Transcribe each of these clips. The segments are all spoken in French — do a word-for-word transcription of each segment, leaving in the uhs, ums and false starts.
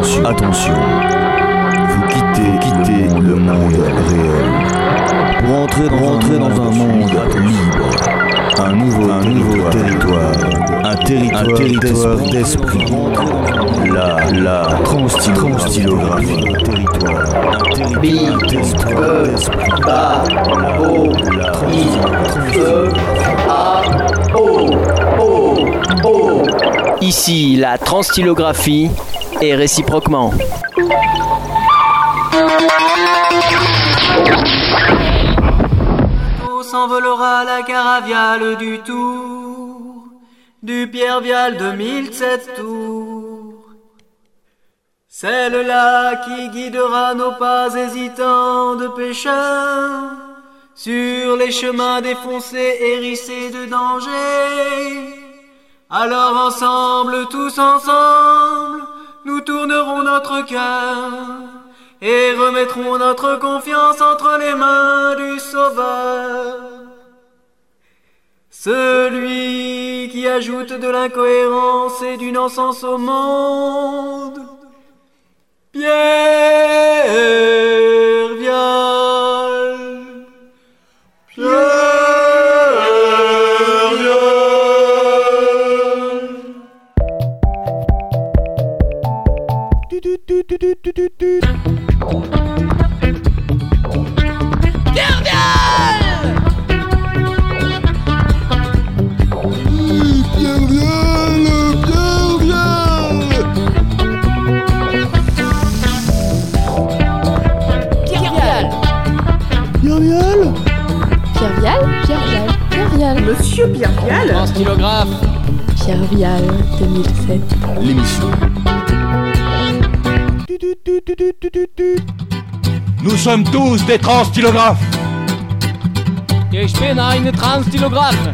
Attention, attention. Vous quittez, quittez le monde réel pour entrer dans, entrer dans un monde libre. Un nouveau, un nouveau territoire. Un territoire, un territoire d'esprit. La, la transstylographie. Territoire. Un territoire d'esprit. Ici, la transstylographie et réciproquement. S'envolera la caraviale du Tour, du Pierre-Vial de mille sept tours. Celle-là qui guidera nos pas hésitants de pêcheurs sur les chemins défoncés, hérissés de danger. Alors ensemble, tous ensemble, nous tournerons notre cœur et remettrons notre confiance entre les mains du Sauveur. Celui qui ajoute de l'incohérence et du non-sens au monde. Pierre Vial. Pierre Vial. Du, du, du, du, du, du, du, du. Pierre Vial! Oui, Pierre Vial, Pierre Vial! Pierre Vial! Pierre Vial? Pierre Vial, Pierre Vial, Pierre Vial. Monsieur Pierre Vial? Transstylographe. Pierre Vial deux mille sept. L'émission. Nous sommes tous des transstylographes. Ich bin ein Transstylographe.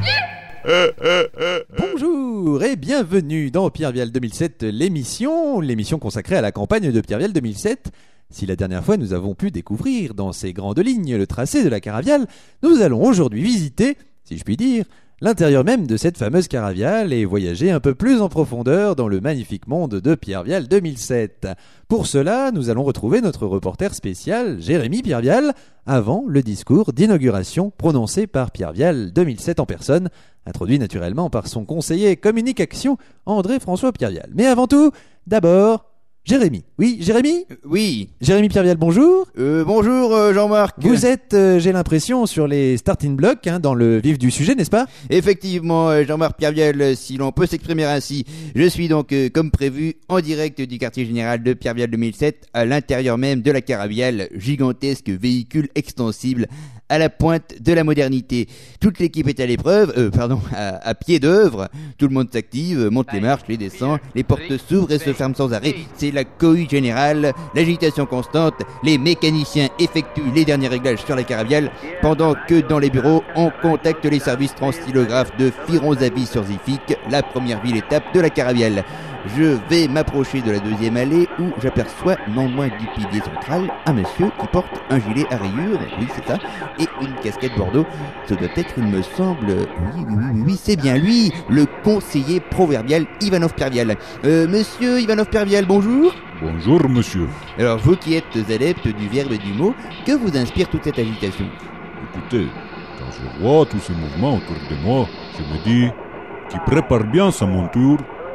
Bonjour et bienvenue dans Pierre Vial deux mille sept, l'émission, l'émission consacrée à la campagne de Pierre Vial deux mille sept. Si la dernière fois nous avons pu découvrir dans ces grandes lignes le tracé de la caraviale, nous allons aujourd'hui visiter, si je puis dire, l'intérieur même de cette fameuse caraviale et voyager un peu plus en profondeur dans le magnifique monde de Pierre Vial deux mille sept. Pour cela, nous allons retrouver notre reporter spécial, Jérémy Pierre Vial, avant le discours d'inauguration prononcé par Pierre Vial deux mille sept en personne, introduit naturellement par son conseiller communication, André-François Pierre Vial. Mais avant tout, d'abord, Jérémy. Oui, Jérémy ? Oui. Jérémy Pierre Vial, bonjour. Euh, bonjour euh, Jean-Marc. Vous êtes, euh, j'ai l'impression, sur les starting blocks, hein, dans le vif du sujet, n'est-ce pas ? Effectivement, euh, Jean-Marc Pierre Vial, si l'on peut s'exprimer ainsi. Je suis donc, euh, comme prévu, en direct du quartier général de Pierre Vial deux mille sept, à l'intérieur même de la caraviale, gigantesque véhicule extensible à la pointe de la modernité. Toute l'équipe est à l'épreuve, euh, pardon, à, à pied d'œuvre. Tout le monde s'active, monte les marches, les descend, les portes s'ouvrent et se ferment sans arrêt. C'est la cohue générale, l'agitation constante. Les mécaniciens effectuent les derniers réglages sur la caraviale, pendant que dans les bureaux, on contacte les services transstylographes de Fironzavi-sur-Zific, la première ville étape de la caraviale. Je vais m'approcher de la deuxième allée où j'aperçois, non loin du pilier central, un monsieur qui porte un gilet à rayures, oui c'est ça, et une casquette bordeaux. Ce doit être, il me semble, oui, oui, oui, oui, oui c'est bien lui, le conseiller proverbial Ivanov Pierre Vial. Euh, monsieur Ivanov Pierre Vial, bonjour. Bonjour, monsieur. Alors, vous qui êtes adepte du verbe et du mot, que vous inspire toute cette agitation ? Écoutez, quand je vois tous ces mouvements autour de moi, je me dis qui prépare bien sa monture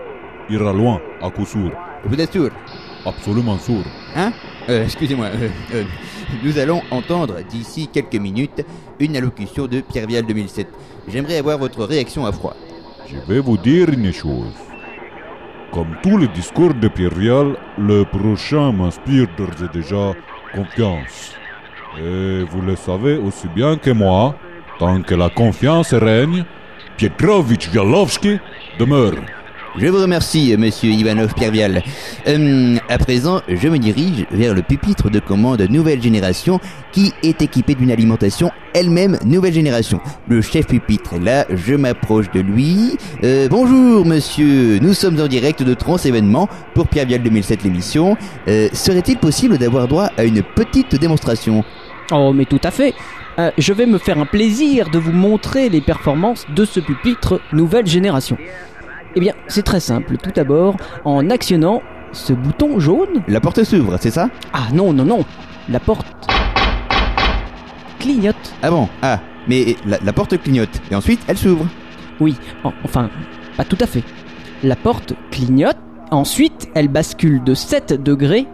ira loin, à coup sûr. Vous êtes sûr ? Absolument sûr. Hein ? euh, Excusez-moi, euh, euh, nous allons entendre d'ici quelques minutes une allocution de Pierre Vial deux mille sept. J'aimerais avoir votre réaction à froid. Je vais vous dire une chose. Comme tous les discours de Pierre Vial, le prochain m'inspire d'ores et déjà confiance. Et vous le savez aussi bien que moi, tant que la confiance règne, Pietrovitch Vialovski demeure. Je vous remercie, monsieur Ivanov Pierre Vial. Euh, à présent, je me dirige vers le pupitre de commande nouvelle génération qui est équipé d'une alimentation elle-même nouvelle génération. Le chef pupitre est là, je m'approche de lui. Euh, bonjour, monsieur. Nous sommes en direct de Trans événement pour Pierre Vial deux mille sept l'émission. Euh, serait-il possible d'avoir droit à une petite démonstration ? Oh, mais tout à fait. Euh, je vais me faire un plaisir de vous montrer les performances de ce pupitre nouvelle génération. Eh bien, c'est très simple. Tout d'abord, en actionnant ce bouton jaune. La porte s'ouvre, c'est ça? Ah non, non, non. La porte clignote. Ah bon? Ah, mais la, la porte clignote, et ensuite elle s'ouvre. Oui, en- enfin, pas tout à fait. La porte clignote, ensuite elle bascule de sept degrés.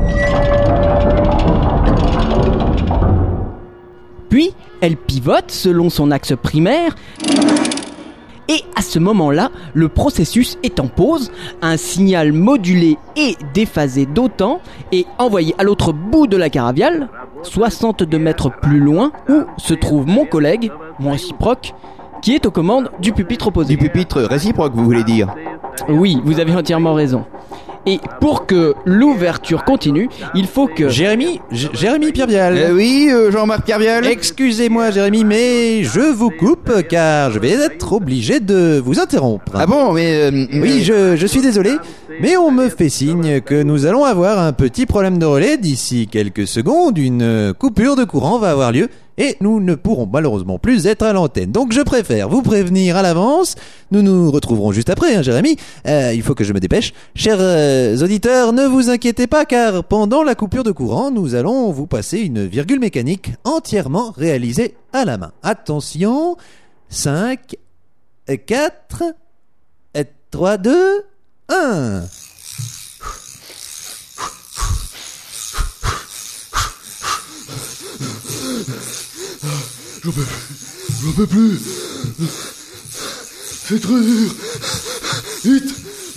Puis, elle pivote selon son axe primaire. Et à ce moment-là, le processus est en pause, un signal modulé et déphasé d'autant est envoyé à l'autre bout de la caraviale, soixante-deux mètres plus loin, où se trouve mon collègue, mon réciproque, qui est aux commandes du pupitre opposé. Du pupitre réciproque, vous voulez dire? Oui, vous avez entièrement raison. Et pour que l'ouverture continue, il faut que... Jérémy, J- Jérémy Pierre-Vial. Euh, oui, euh, Jean-Marc Pierre-Vial. Excusez-moi Jérémy, mais je vous coupe car je vais être obligé de vous interrompre. Ah bon, mais... euh, Oui, je, je suis désolé, mais on me fait signe que nous allons avoir un petit problème de relais d'ici quelques secondes. Une coupure de courant va avoir lieu et nous ne pourrons malheureusement plus être à l'antenne. Donc je préfère vous prévenir à l'avance. Nous nous retrouverons juste après, hein, Jérémy. Euh, il faut que je me dépêche. Chers euh, auditeurs, ne vous inquiétez pas car pendant la coupure de courant, nous allons vous passer une virgule mécanique entièrement réalisée à la main. Attention, cinq, quatre, trois, deux, un. J'en peux plus. J'en peux plus. C'est trop dur. Vite,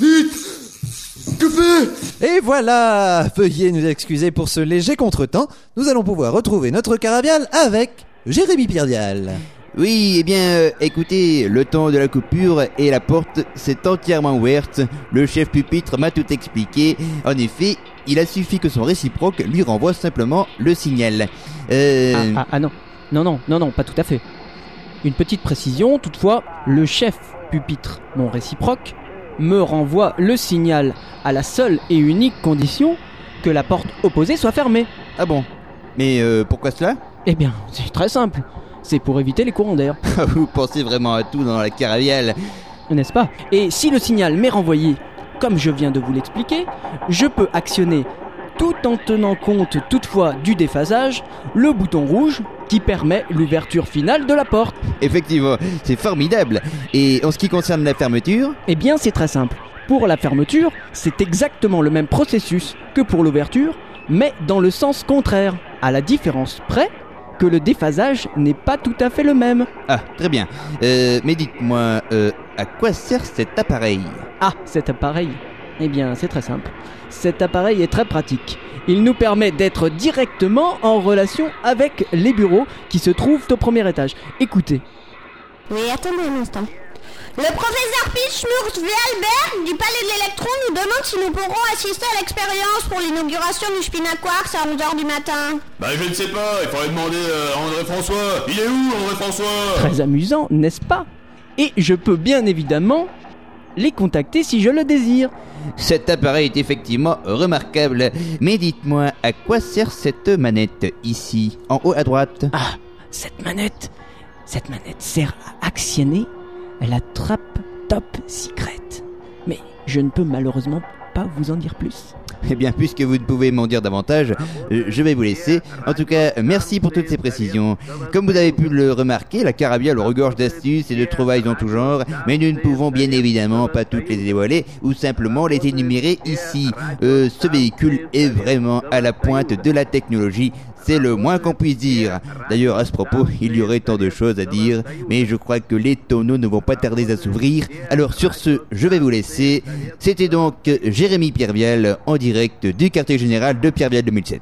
vite. Coupez. Et voilà, veuillez nous excuser pour ce léger contretemps. Nous allons pouvoir retrouver notre caraviale avec Jérémy Pierre-Vial. Oui, eh bien, euh, écoutez, le temps de la coupure et la porte s'est entièrement ouverte. Le chef pupitre m'a tout expliqué. En effet, il a suffi que son réciproque lui renvoie simplement le signal. Euh... Ah, ah, ah non, non, non, non, non, pas tout à fait. Une petite précision, toutefois, le chef pupitre, mon réciproque, me renvoie le signal à la seule et unique condition que la porte opposée soit fermée. Ah bon? Mais euh, pourquoi cela? Eh bien, c'est très simple. C'est pour éviter les courants d'air. Vous pensez vraiment à tout dans la caraviale, n'est-ce pas? Et si le signal m'est renvoyé, comme je viens de vous l'expliquer, je peux actionner, tout en tenant compte toutefois du déphasage, le bouton rouge qui permet l'ouverture finale de la porte. Effectivement, c'est formidable. Et en ce qui concerne la fermeture? Eh bien, c'est très simple. Pour la fermeture, c'est exactement le même processus que pour l'ouverture, mais dans le sens contraire, à la différence près que le déphasage n'est pas tout à fait le même. Ah, très bien. Euh, mais dites-moi, euh, à quoi sert cet appareil? Ah, cet appareil. Eh bien, c'est très simple. Cet appareil est très pratique. Il nous permet d'être directement en relation avec les bureaux qui se trouvent au premier étage. Écoutez. Oui, attendez un instant. Le professeur Pitschmurz-Wielberg du Palais de l'Électron nous demande si nous pourrons assister à l'expérience pour l'inauguration du Spinaquarks à onze heures du matin. Bah je ne sais pas, il faudrait demander à André François. Il est où André François? Très amusant, n'est-ce pas? Et je peux bien évidemment les contacter si je le désire. Cet appareil est effectivement remarquable. Mais dites-moi, à quoi sert cette manette ici, en haut à droite? Ah, cette manette, cette manette sert à actionner la trappe top secret. Mais je ne peux malheureusement pas vous en dire plus. Eh bien, puisque vous ne pouvez m'en dire davantage, euh, je vais vous laisser. En tout cas, merci pour toutes ces précisions. Comme vous avez pu le remarquer, la carabiale regorge d'astuces et de trouvailles en tout genre, mais nous ne pouvons bien évidemment pas toutes les dévoiler ou simplement les énumérer ici. Euh, ce véhicule est vraiment à la pointe de la technologie. C'est le moins qu'on puisse dire. D'ailleurs, à ce propos, il y aurait tant de choses à dire, mais je crois que les tonneaux ne vont pas tarder à s'ouvrir. Alors sur ce, je vais vous laisser. C'était donc Jérémy Pierre-Vial en direct du quartier général de Pierre-Vial deux mille sept.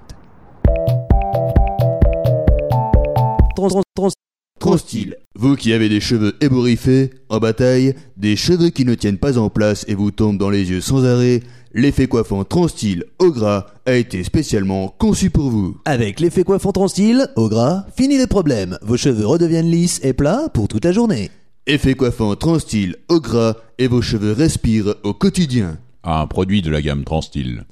Transtyle, vous qui avez des cheveux ébouriffés, en bataille, des cheveux qui ne tiennent pas en place et vous tombent dans les yeux sans arrêt, l'effet coiffant Transtyle au gras a été spécialement conçu pour vous. Avec l'effet coiffant Transtyle au gras, fini les problèmes. Vos cheveux redeviennent lisses et plats pour toute la journée. Effet coiffant Transtyle au gras et vos cheveux respirent au quotidien. Un produit de la gamme Transtyle.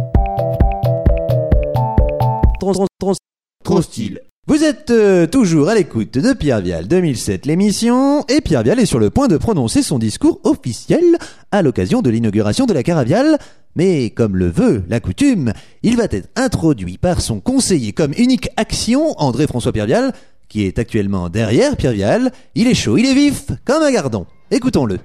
Transtyle. Vous êtes euh, toujours à l'écoute de Pierre Vial deux mille sept, l'émission, et Pierre Vial est sur le point de prononcer son discours officiel à l'occasion de l'inauguration de la caraviale. Mais comme le veut la coutume, il va être introduit par son conseiller comme unique action, André-François Pierre Vial, qui est actuellement derrière Pierre Vial. Il est chaud, il est vif, comme un gardon. Écoutons-le.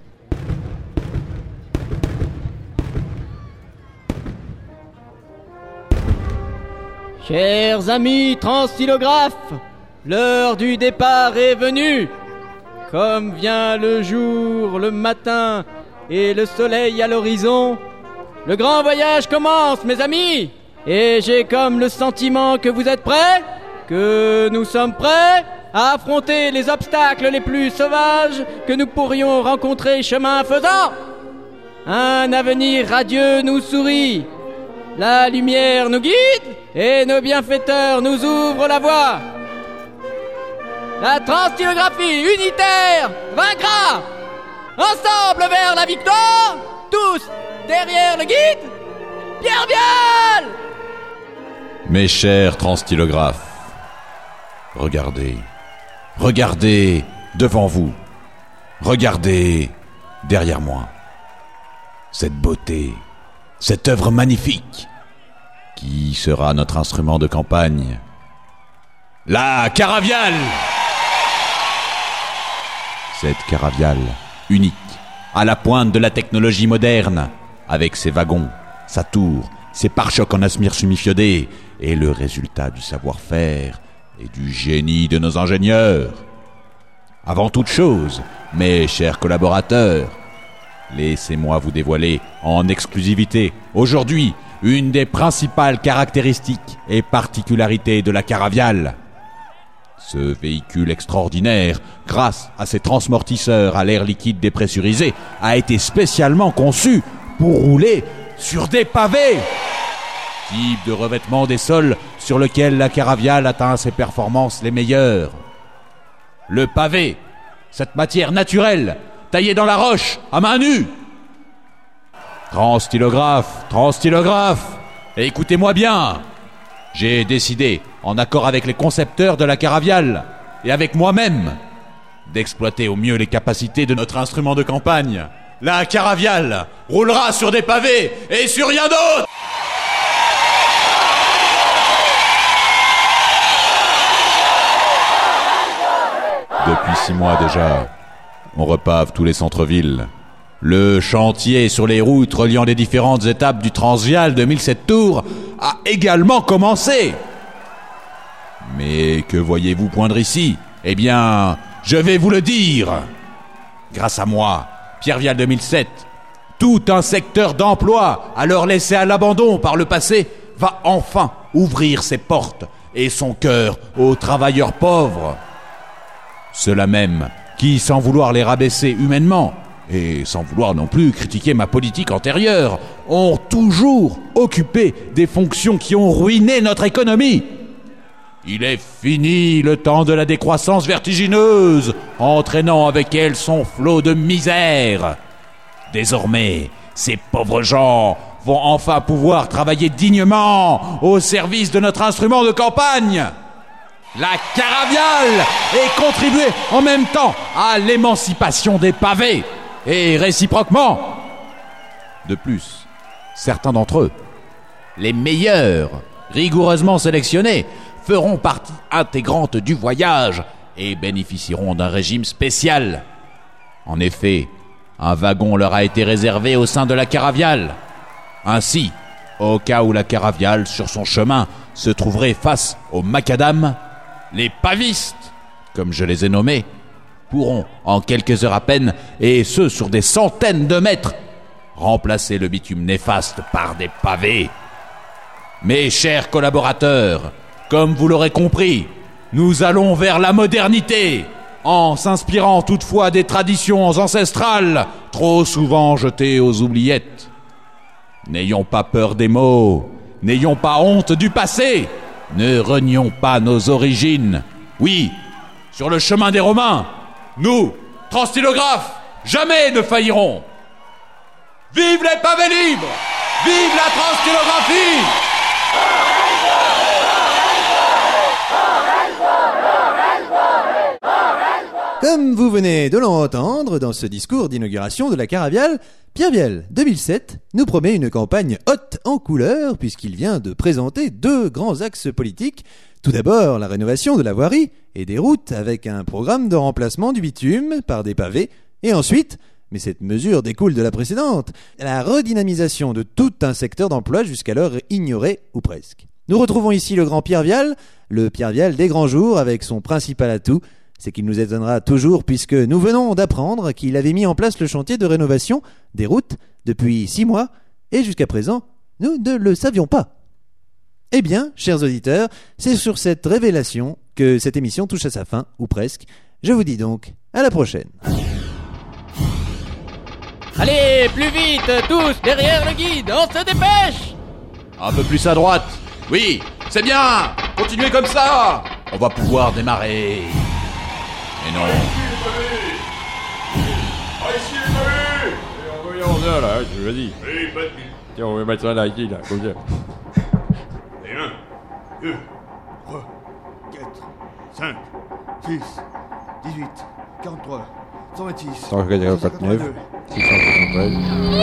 Chers amis transtylographes, l'heure du départ est venue. Comme vient le jour, le matin et le soleil à l'horizon, le grand voyage commence, mes amis. Et j'ai comme le sentiment que vous êtes prêts, que nous sommes prêts à affronter les obstacles les plus sauvages que nous pourrions rencontrer chemin faisant. Un avenir radieux nous sourit. La lumière nous guide et nos bienfaiteurs nous ouvrent la voie. La transtylographie unitaire vaincra. Ensemble vers la victoire, tous derrière le guide, Pierre Vial. Mes chers transtylographes, regardez, regardez devant vous, regardez derrière moi. Cette beauté, cette œuvre magnifique, qui sera notre instrument de campagne, la caraviale. Cette caraviale unique, à la pointe de la technologie moderne, avec ses wagons, sa tour, ses pare-chocs en asmire sumifiodé, est le résultat du savoir-faire et du génie de nos ingénieurs. Avant toute chose, mes chers collaborateurs, laissez-moi vous dévoiler en exclusivité, aujourd'hui, une des principales caractéristiques et particularités de la caraviale. Ce véhicule extraordinaire, grâce à ses transportisseurs à l'air liquide dépressurisé, a été spécialement conçu pour rouler sur des pavés. Type de revêtement des sols sur lequel la caraviale atteint ses performances les meilleures. Le pavé, cette matière naturelle, taillée dans la roche, à main nue. Transtylographe, transtylographe, écoutez-moi bien. J'ai décidé, en accord avec les concepteurs de la caraviale, et avec moi-même, d'exploiter au mieux les capacités de notre instrument de campagne. La caraviale roulera sur des pavés et sur rien d'autre. Depuis six mois déjà, on repave tous les centres-villes. Le chantier sur les routes reliant les différentes étapes du Transvial de mille sept tours a également commencé. Mais que voyez-vous poindre ici ? Eh bien, je vais vous le dire. Grâce à moi, Pierre Vial deux mille sept, tout un secteur d'emploi, alors laissé à l'abandon par le passé, va enfin ouvrir ses portes et son cœur aux travailleurs pauvres. Ceux-là même qui, sans vouloir les rabaisser humainement, et sans vouloir non plus critiquer ma politique antérieure, ont toujours occupé des fonctions qui ont ruiné notre économie. Il est fini le temps de la décroissance vertigineuse, entraînant avec elle son flot de misère. Désormais, ces pauvres gens vont enfin pouvoir travailler dignement au service de notre instrument de campagne. La caraviale et contribuer en même temps à l'émancipation des pavés, et réciproquement. De plus, certains d'entre eux, les meilleurs, rigoureusement sélectionnés, feront partie intégrante du voyage et bénéficieront d'un régime spécial. En effet, un wagon leur a été réservé au sein de la caraviale. Ainsi, au cas où la caraviale, sur son chemin, se trouverait face aux macadam, les pavistes, comme je les ai nommés, pourront, en quelques heures à peine, et ce sur des centaines de mètres, remplacer le bitume néfaste par des pavés. Mes chers collaborateurs, comme vous l'aurez compris, nous allons vers la modernité, en s'inspirant toutefois des traditions ancestrales, trop souvent jetées aux oubliettes. N'ayons pas peur des mots, n'ayons pas honte du passé, ne renions pas nos origines. Oui, sur le chemin des Romains, nous, transtylographes, jamais ne faillirons. Vive les pavés libres! Vive la transtylographie! Comme vous venez de l'entendre dans ce discours d'inauguration de la caraviale, Pierre-Vial deux mille sept nous promet une campagne haute en couleurs puisqu'il vient de présenter deux grands axes politiques. Tout d'abord, la rénovation de la voirie et des routes avec un programme de remplacement du bitume par des pavés. Et ensuite, mais cette mesure découle de la précédente, la redynamisation de tout un secteur d'emploi jusqu'alors ignoré ou presque. Nous retrouvons ici le grand Pierre-Vial, le Pierre-Vial des grands jours avec son principal atout, c'est qu'il nous étonnera toujours puisque nous venons d'apprendre qu'il avait mis en place le chantier de rénovation des routes depuis six mois et jusqu'à présent, nous ne le savions pas. Eh bien, chers auditeurs, c'est sur cette révélation que cette émission touche à sa fin, ou presque. Je vous dis donc à la prochaine. Allez, plus vite, tous, derrière le guide, on se dépêche! Un peu plus à droite. Oui, c'est bien. Continuez comme ça. On va pouvoir démarrer. Mais non. On est là, je le dis. Oui, pas de but. Tiens, on va mettre ça là, ici, là, comme ça. Et un, deux, trois, quatre, cinq, six, dix-huit, quarante-trois, cent vingt-six, cent quatre-vingt-neuf, six cent soixante-treize.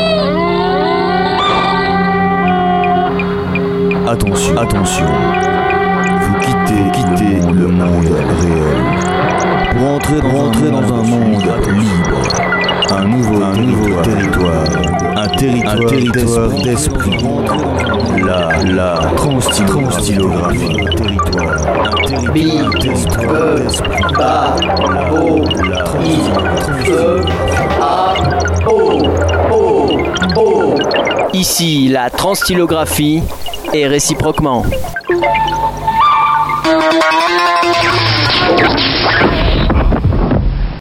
Attention, attention. Vous quittez, quittez le monde réel pour entrer dans, entrer dans un monde libre. Un nouveau, un nouveau territoire, un territoire, un territoire d'esprit. La, la transstylographie, territoire, un territoire d'esprit. A, O, I, E, A, O, O, O. Ici, la transstylographie et réciproquement.